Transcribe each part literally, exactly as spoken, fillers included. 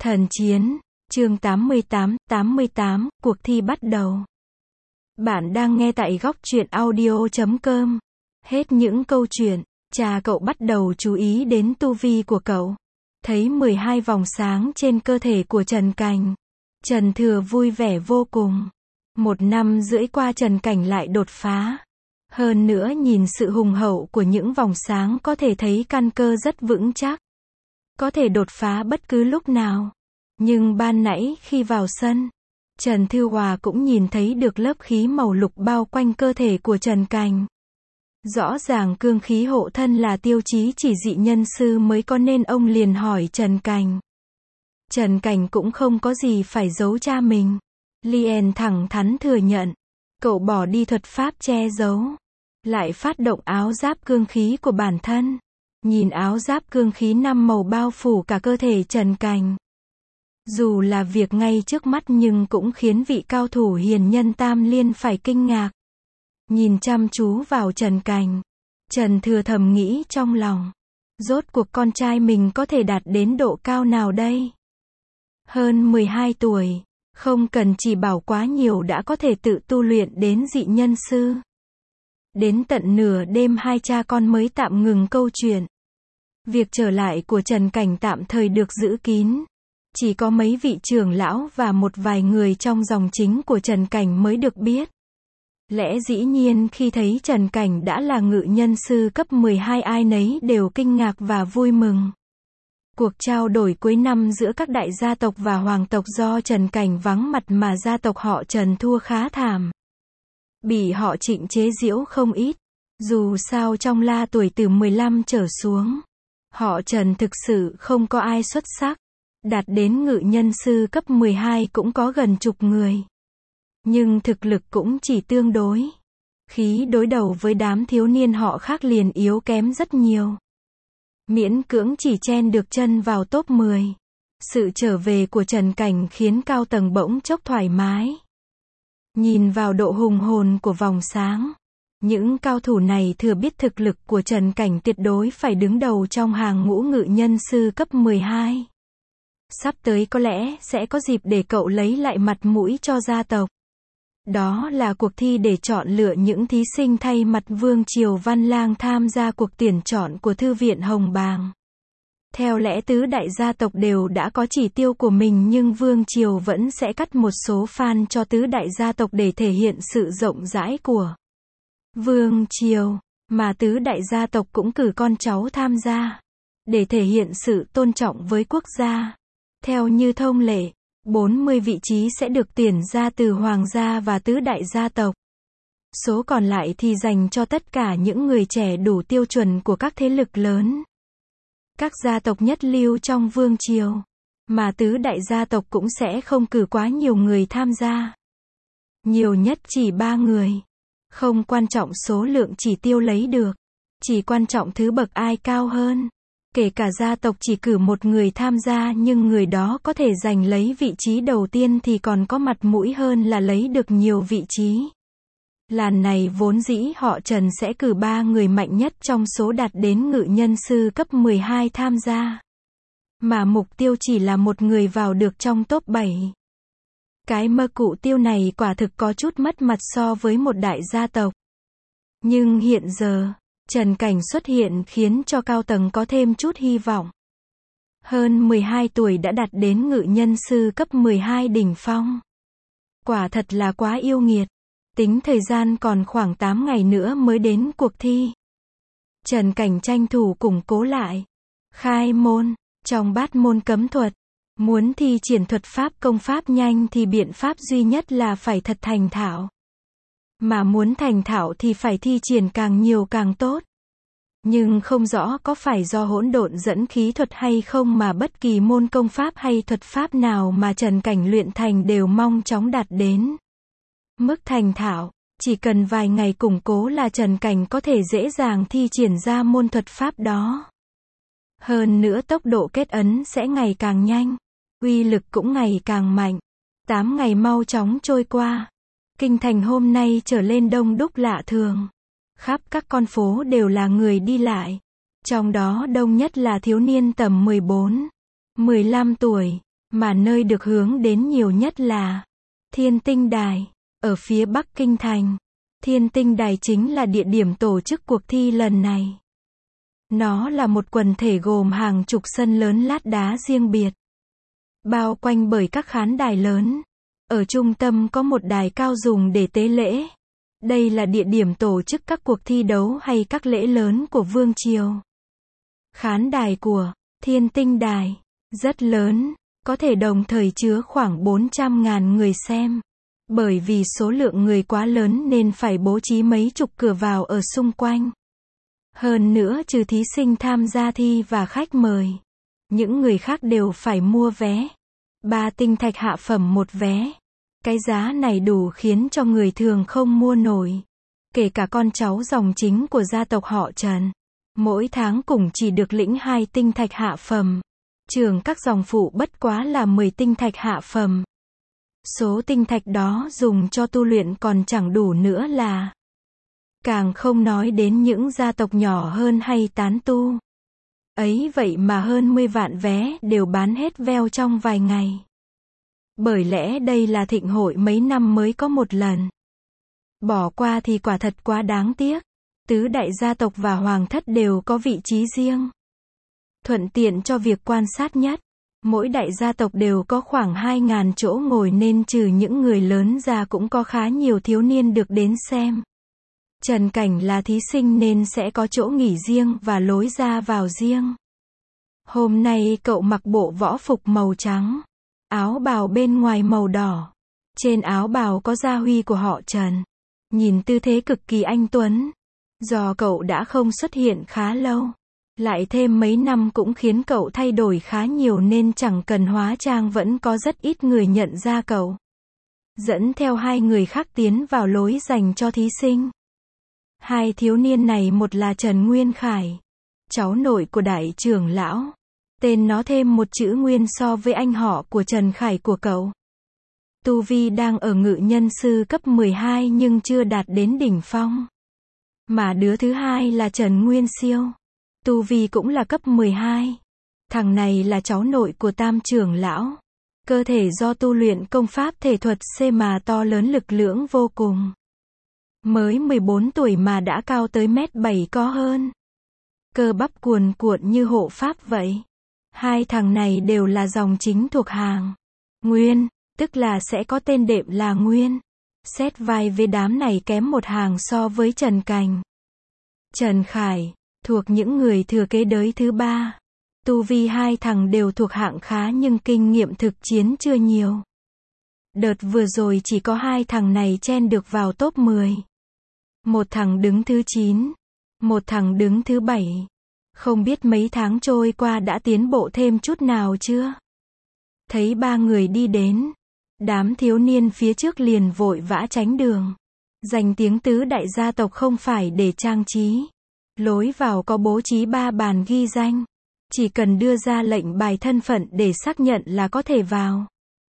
Thần chiến, chương tám mươi tám, tám mươi tám, cuộc thi bắt đầu. Bạn đang nghe tại góc truyện audio chấm com. Hết những câu chuyện, cha cậu bắt đầu chú ý đến tu vi của cậu. Thấy mười hai vòng sáng trên cơ thể của Trần Cảnh. Trần Thừa vui vẻ vô cùng. Một năm rưỡi qua Trần Cảnh lại đột phá. Hơn nữa nhìn sự hùng hậu của những vòng sáng có thể thấy căn cơ rất vững chắc. Có thể đột phá bất cứ lúc nào. Nhưng ban nãy khi vào sân, Trần Thư Hòa cũng nhìn thấy được lớp khí màu lục bao quanh cơ thể của Trần Cảnh. Rõ ràng cương khí hộ thân là tiêu chí chỉ dị nhân sư mới có nên ông liền hỏi Trần Cảnh. Trần Cảnh cũng không có gì phải giấu cha mình. Liền thẳng thắn thừa nhận. Cậu bỏ đi thuật pháp che giấu. Lại phát động áo giáp cương khí của bản thân. Nhìn áo giáp cương khí năm màu bao phủ cả cơ thể Trần Cảnh. Dù là việc ngay trước mắt nhưng cũng khiến vị cao thủ hiền nhân Tam Liên phải kinh ngạc. Nhìn chăm chú vào Trần Cảnh. Trần Thừa thầm nghĩ trong lòng. Rốt cuộc con trai mình có thể đạt đến độ cao nào đây? Hơn mười hai tuổi. Không cần chỉ bảo quá nhiều đã có thể tự tu luyện đến dị nhân sư. Đến tận nửa đêm hai cha con mới tạm ngừng câu chuyện. Việc trở lại của Trần Cảnh tạm thời được giữ kín. Chỉ có mấy vị trưởng lão và một vài người trong dòng chính của Trần Cảnh mới được biết. Lẽ dĩ nhiên khi thấy Trần Cảnh đã là ngự nhân sư cấp mười hai ai nấy đều kinh ngạc và vui mừng. Cuộc trao đổi cuối năm giữa các đại gia tộc và hoàng tộc do Trần Cảnh vắng mặt mà gia tộc họ Trần thua khá thảm. Bị họ Trịnh chế giễu không ít. Dù sao trong la tuổi từ mười lăm trở xuống. Họ Trần thực sự không có ai xuất sắc. Đạt đến ngự nhân sư cấp mười hai cũng có gần chục người. Nhưng thực lực cũng chỉ tương đối. Khí đối đầu với đám thiếu niên họ khác liền yếu kém rất nhiều. Miễn cưỡng chỉ chen được chân vào top mười. Sự trở về của Trần Cảnh khiến cao tầng bỗng chốc thoải mái. Nhìn vào độ hùng hồn của vòng sáng. Những cao thủ này thừa biết thực lực của Trần Cảnh tuyệt đối phải đứng đầu trong hàng ngũ ngự nhân sư cấp mười hai. Sắp tới có lẽ sẽ có dịp để cậu lấy lại mặt mũi cho gia tộc. Đó là cuộc thi để chọn lựa những thí sinh thay mặt Vương Triều Văn Lang tham gia cuộc tuyển chọn của Thư viện Hồng Bàng. Theo lẽ tứ đại gia tộc đều đã có chỉ tiêu của mình nhưng Vương Triều vẫn sẽ cắt một số fan cho tứ đại gia tộc để thể hiện sự rộng rãi của Vương Triều, mà tứ đại gia tộc cũng cử con cháu tham gia, để thể hiện sự tôn trọng với quốc gia. Theo như thông lệ, bốn mươi vị trí sẽ được tuyển ra từ hoàng gia và tứ đại gia tộc. Số còn lại thì dành cho tất cả những người trẻ đủ tiêu chuẩn của các thế lực lớn. Các gia tộc nhất lưu trong Vương Triều, mà tứ đại gia tộc cũng sẽ không cử quá nhiều người tham gia. Nhiều nhất chỉ ba người. Không quan trọng số lượng chỉ tiêu lấy được. Chỉ quan trọng thứ bậc ai cao hơn. Kể cả gia tộc chỉ cử một người tham gia nhưng người đó có thể giành lấy vị trí đầu tiên thì còn có mặt mũi hơn là lấy được nhiều vị trí. Làn này vốn dĩ họ Trần sẽ cử ba người mạnh nhất trong số đạt đến ngự nhân sư cấp mười hai tham gia. Mà mục tiêu chỉ là một người vào được trong top bảy. Cái mơ cụ tiêu này quả thực có chút mất mặt so với một đại gia tộc. Nhưng hiện giờ, Trần Cảnh xuất hiện khiến cho cao tầng có thêm chút hy vọng. Hơn mười hai tuổi đã đạt đến ngự nhân sư cấp mười hai đỉnh phong. Quả thật là quá yêu nghiệt. Tính thời gian còn khoảng tám ngày nữa mới đến cuộc thi. Trần Cảnh tranh thủ củng cố lại. Khai môn, trong bát môn cấm thuật. Muốn thi triển thuật pháp công pháp nhanh thì biện pháp duy nhất là phải thật thành thạo. Mà muốn thành thạo thì phải thi triển càng nhiều càng tốt. Nhưng không rõ có phải do hỗn độn dẫn khí thuật hay không mà bất kỳ môn công pháp hay thuật pháp nào mà Trần Cảnh luyện thành đều mong chóng đạt đến mức thành thạo. Chỉ cần vài ngày củng cố là Trần Cảnh có thể dễ dàng thi triển ra môn thuật pháp đó. Hơn nữa tốc độ kết ấn sẽ ngày càng nhanh. Uy lực cũng ngày càng mạnh. Tám ngày mau chóng trôi qua. Kinh thành hôm nay trở lên đông đúc lạ thường. Khắp các con phố đều là người đi lại. Trong đó đông nhất là thiếu niên tầm mười bốn, mười lăm tuổi. mà nơi được hướng đến nhiều nhất là Thiên Tinh Đài, ở phía Bắc Kinh Thành. Thiên Tinh Đài chính là địa điểm tổ chức cuộc thi lần này. Nó là một quần thể gồm hàng chục sân lớn lát đá riêng biệt, bao quanh bởi các khán đài lớn. Ở trung tâm có một đài cao dùng để tế lễ. Đây là địa điểm tổ chức các cuộc thi đấu hay các lễ lớn của vương triều. Khán đài của Thiên Tinh Đài rất lớn, có thể đồng thời chứa khoảng bốn trăm nghìn người xem. Bởi vì số lượng người quá lớn nên phải bố trí mấy chục cửa vào ở xung quanh. Hơn nữa trừ thí sinh tham gia thi và khách mời, những người khác đều phải mua vé. Ba tinh thạch hạ phẩm một vé. Cái giá này đủ khiến cho người thường không mua nổi. Kể cả con cháu dòng chính của gia tộc họ Trần, mỗi tháng cũng chỉ được lĩnh hai tinh thạch hạ phẩm. Trường các dòng phụ bất quá là mười tinh thạch hạ phẩm. Số tinh thạch đó dùng cho tu luyện còn chẳng đủ nữa là. Càng không nói đến những gia tộc nhỏ hơn hay tán tu. Ấy vậy mà hơn mười vạn vé đều bán hết veo trong vài ngày. Bởi lẽ đây là thịnh hội mấy năm mới có một lần. Bỏ qua thì quả thật quá đáng tiếc. Tứ đại gia tộc và hoàng thất đều có vị trí riêng. Thuận tiện cho việc quan sát nhất. Mỗi đại gia tộc đều có khoảng hai nghìn chỗ ngồi nên trừ những người lớn ra cũng có khá nhiều thiếu niên được đến xem. Trần Cảnh là thí sinh nên sẽ có chỗ nghỉ riêng và lối ra vào riêng. Hôm nay cậu mặc bộ võ phục màu trắng, áo bào bên ngoài màu đỏ. Trên áo bào có gia huy của họ Trần. Nhìn tư thế cực kỳ anh tuấn. Do cậu đã không xuất hiện khá lâu, lại thêm mấy năm cũng khiến cậu thay đổi khá nhiều nên chẳng cần hóa trang vẫn có rất ít người nhận ra cậu. Dẫn theo hai người khác tiến vào lối dành cho thí sinh. Hai thiếu niên này một là Trần Nguyên Khải, cháu nội của đại trưởng lão. Tên nó thêm một chữ Nguyên so với anh họ của Trần Khải của cậu. Tu vi đang ở ngự nhân sư cấp mười hai nhưng chưa đạt đến đỉnh phong. Mà đứa thứ hai là Trần Nguyên Siêu. Tu vi cũng là cấp mười hai. Thằng này là cháu nội của tam trưởng lão. Cơ thể do tu luyện công pháp thể thuật C mà to lớn lực lưỡng vô cùng. Mới mười bốn tuổi mà đã cao tới mét bảy có hơn. Cơ bắp cuồn cuộn như hộ pháp vậy. Hai thằng này đều là dòng chính thuộc hàng Nguyên, tức là sẽ có tên đệm là Nguyên. Xét vai với đám này kém một hàng so với Trần Cảnh. Trần Khải, thuộc những người thừa kế đới thứ ba. Tu vi hai thằng đều thuộc hạng khá nhưng kinh nghiệm thực chiến chưa nhiều. Đợt vừa rồi chỉ có hai thằng này chen được vào top mười. Một thằng đứng thứ chín, một thằng đứng thứ bảy. Không biết mấy tháng trôi qua đã tiến bộ thêm chút nào chưa? Thấy ba người đi đến, đám thiếu niên phía trước liền vội vã tránh đường. Danh tiếng tứ đại gia tộc không phải để trang trí. Lối vào có bố trí ba bàn ghi danh. Chỉ cần đưa ra lệnh bài thân phận để xác nhận là có thể vào.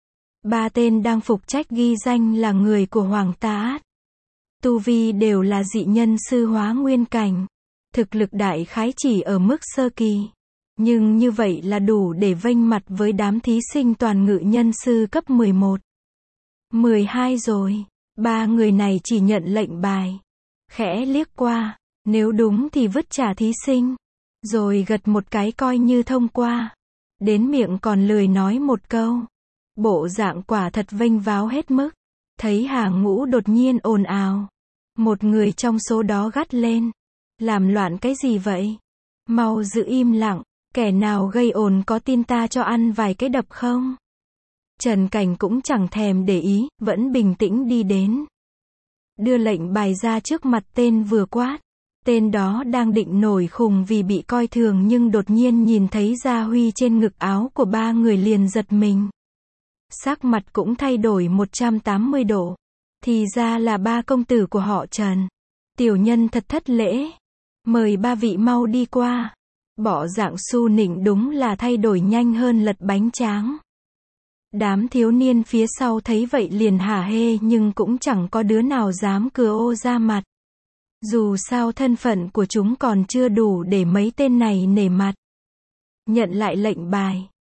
Ba tên đang phục trách ghi danh là người của Hoàng Tá. Tu vi đều là dị nhân sư hóa nguyên cảnh. Thực lực đại khái chỉ ở mức sơ kỳ. Nhưng như vậy là đủ để vênh mặt với đám thí sinh toàn ngự nhân sư cấp mười một. mười hai rồi. Ba người này chỉ nhận lệnh bài. Khẽ liếc qua. Nếu đúng thì vứt trả thí sinh. Rồi gật một cái coi như thông qua. Đến miệng còn lười nói một câu. Bộ dạng quả thật vênh váo hết mức. Thấy hàng ngũ đột nhiên ồn ào. Một người trong số đó gắt lên. Làm loạn cái gì vậy? Mau giữ im lặng. Kẻ nào gây ồn có tin ta cho ăn vài cái đập không? Trần Cảnh cũng chẳng thèm để ý, vẫn bình tĩnh đi đến. Đưa lệnh bài ra trước mặt tên vừa quát. Tên đó đang định nổi khùng vì bị coi thường nhưng đột nhiên nhìn thấy gia huy trên ngực áo của ba người liền giật mình. Sắc mặt cũng thay đổi một trăm tám mươi độ. Thì ra là ba công tử của họ Trần. Tiểu nhân thật thất lễ. Mời ba vị mau đi qua. Bỏ dạng su nịnh đúng là thay đổi nhanh hơn lật bánh tráng. Đám thiếu niên phía sau thấy vậy liền hả hê nhưng cũng chẳng có đứa nào dám cưa ô ra mặt. Dù sao thân phận của chúng còn chưa đủ để mấy tên này nể mặt. Nhận lại lệnh bài.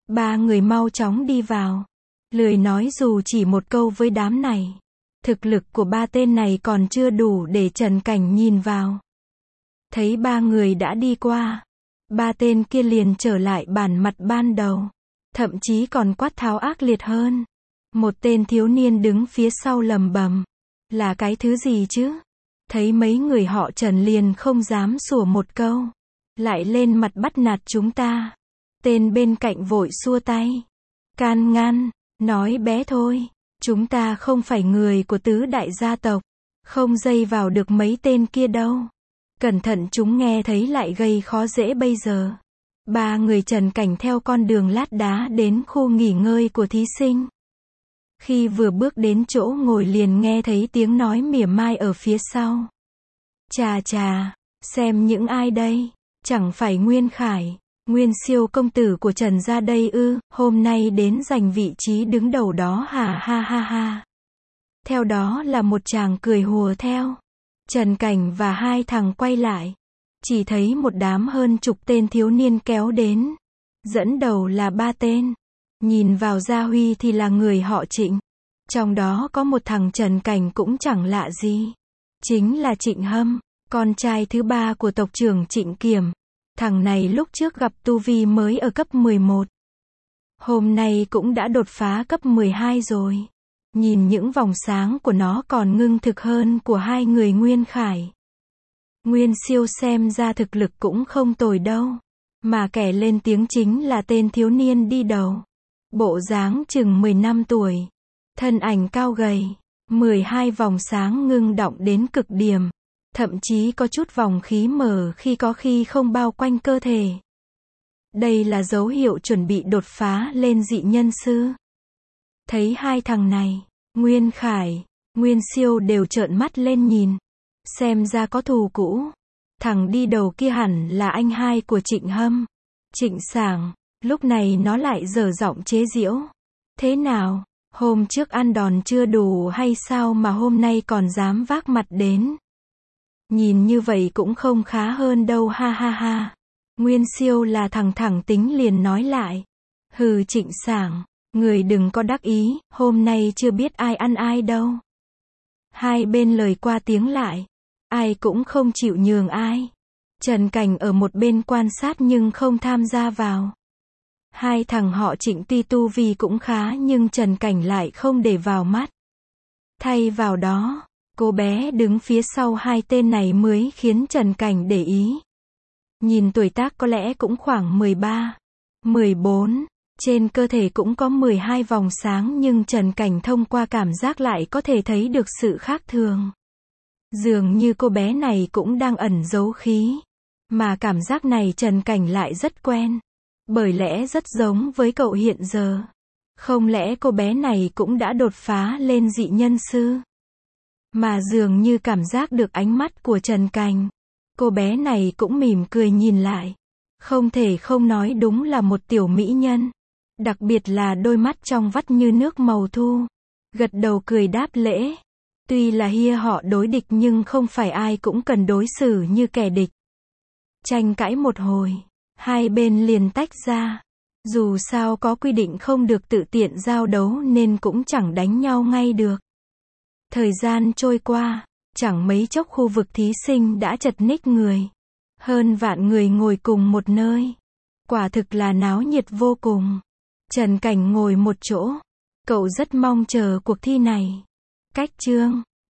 Ba người mau chóng đi vào. Lười nói dù chỉ một câu với đám này. Thực lực của ba tên này còn chưa đủ để Trần Cảnh nhìn vào. Thấy ba người đã đi qua. Ba tên kia liền trở lại bản mặt ban đầu. Thậm chí còn quát tháo ác liệt hơn. Một tên thiếu niên đứng phía sau lầm bầm. Là cái thứ gì chứ? Thấy mấy người họ Trần liền không dám sủa một câu. Lại lên mặt bắt nạt chúng ta. Tên bên cạnh vội xua tay. Can ngăn, nói bé thôi. Chúng ta không phải người của tứ đại gia tộc. Không dây vào được mấy tên kia đâu. Cẩn thận chúng nghe thấy lại gây khó dễ bây giờ. Ba người Trần Cảnh theo con đường lát đá đến khu nghỉ ngơi của thí sinh. Khi vừa bước đến chỗ ngồi liền nghe thấy tiếng nói mỉa mai ở phía sau. Chà chà, xem những ai đây? Chẳng phải Nguyên Khải, Nguyên siêu công tử của Trần gia đây ư, hôm nay đến giành vị trí đứng đầu đó hả ha ha ha. Theo đó là một chàng cười hùa theo. Trần Cảnh và hai thằng quay lại. Chỉ thấy một đám hơn chục tên thiếu niên kéo đến. Dẫn đầu là ba tên. Nhìn vào Gia Huy thì là người họ Trịnh. Trong đó có một thằng Trần Cảnh cũng chẳng lạ gì. Chính là Trịnh Hâm, con trai thứ ba của tộc trưởng Trịnh Kiểm. Thằng này lúc trước gặp tu vi mới ở cấp mười một. Hôm nay cũng đã đột phá cấp mười hai rồi. Nhìn những vòng sáng của nó còn ngưng thực hơn của hai người Nguyên Khải. Nguyên siêu xem ra thực lực cũng không tồi đâu. Mà kẻ lên tiếng chính là tên thiếu niên đi đầu. Bộ dáng chừng mười năm tuổi. Thân ảnh cao gầy. mười hai vòng sáng ngưng động đến cực điểm. Thậm chí có chút vòng khí mở khi có khi không bao quanh cơ thể. Đây là dấu hiệu chuẩn bị đột phá lên dị nhân sư. Thấy hai thằng này, Nguyên Khải, Nguyên siêu đều trợn mắt lên nhìn. Xem ra có thù cũ. Thằng đi đầu kia hẳn là anh hai của Trịnh Hâm. Trịnh Sảng, lúc này nó lại dở giọng chế giễu. Thế nào, hôm trước ăn đòn chưa đủ hay sao mà hôm nay còn dám vác mặt đến? Nhìn như vậy cũng không khá hơn đâu ha ha ha. Nguyên siêu là thằng thẳng tính liền nói lại. Hừ Trịnh Sảng, người đừng có đắc ý, hôm nay chưa biết ai ăn ai đâu. Hai bên lời qua tiếng lại. Ai cũng không chịu nhường ai. Trần Cảnh ở một bên quan sát nhưng không tham gia vào. Hai thằng họ Trịnh tuy tu vi cũng khá nhưng Trần Cảnh lại không để vào mắt. Thay vào đó, cô bé đứng phía sau hai tên này mới khiến Trần Cảnh để ý. Nhìn tuổi tác có lẽ cũng khoảng mười ba, mười bốn, trên cơ thể cũng có mười hai vòng sáng nhưng Trần Cảnh thông qua cảm giác lại có thể thấy được sự khác thường. Dường như cô bé này cũng đang ẩn giấu khí. Mà cảm giác này Trần Cảnh lại rất quen. Bởi lẽ rất giống với cậu hiện giờ. Không lẽ cô bé này cũng đã đột phá lên dị nhân sư? Mà dường như cảm giác được ánh mắt của Trần Cảnh. Cô bé này cũng mỉm cười nhìn lại. Không thể không nói đúng là một tiểu mỹ nhân. Đặc biệt là đôi mắt trong vắt như nước màu thu. Gật đầu cười đáp lễ. Tuy là hia họ đối địch nhưng không phải ai cũng cần đối xử như kẻ địch. Tranh cãi một hồi, hai bên liền tách ra. Dù sao có quy định không được tự tiện giao đấu nên cũng chẳng đánh nhau ngay được. Thời gian trôi qua, chẳng mấy chốc khu vực thí sinh đã chật ních người. Hơn vạn người ngồi cùng một nơi. Quả thực là náo nhiệt vô cùng. Trần Cảnh ngồi một chỗ. Cậu rất mong chờ cuộc thi này. Cách chương